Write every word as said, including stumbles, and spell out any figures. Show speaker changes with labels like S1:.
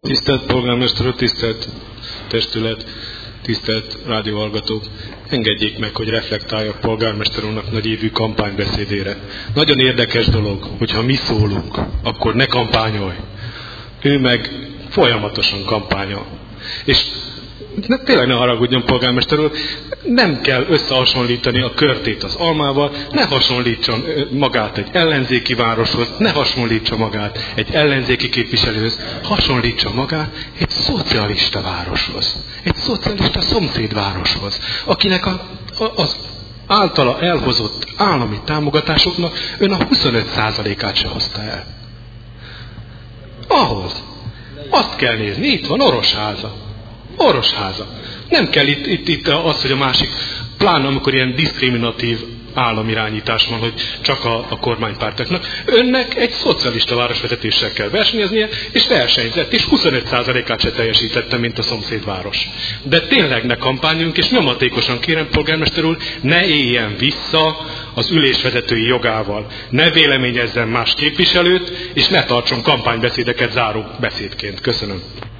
S1: Tisztelt polgármester úr, tisztelt testület, tisztelt rádióhallgatók! Engedjék meg, hogy reflektáljak polgármester úrnak nagyívű kampánybeszédére. Nagyon érdekes dolog, hogyha mi szólunk, akkor ne kampányolj. Ő meg folyamatosan kampányol. És ne, tényleg ne haragudjon, polgármester úr, nem kell összehasonlítani a Körtét az Almával, ne hasonlítson magát egy ellenzéki városhoz, ne hasonlítsa magát egy ellenzéki képviselőhöz, hasonlítsa magát egy szocialista városhoz, egy szocialista szomszédvároshoz, akinek a, a, az általa elhozott állami támogatásoknak ön a huszonöt százalékát se hozta el. Ahhoz. Azt kell nézni, itt van Orosháza. Orosháza. Nem kell itt, itt, itt az, hogy a másik, pláne amikor ilyen diszkriminatív államirányítás van, hogy csak a, a kormánypártiaknak. Önnek egy szocialista városvezetéssel kell versenyeznie, és versenyzett, és huszonöt százalékát se teljesítette, mint a szomszédváros. De tényleg ne kampányunk, és nyomatékosan kérem, polgármester úr, ne éljen vissza az ülésvezetői jogával. Ne véleményezzen más képviselőt, és ne tartson kampánybeszédeket záró beszédként. Köszönöm.